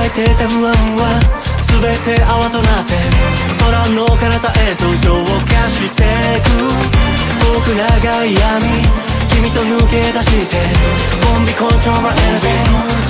えてた不安は全て泡となって空の彼方へと浄化してく。遠く長い闇君と抜け出してコンビコントロールエナジー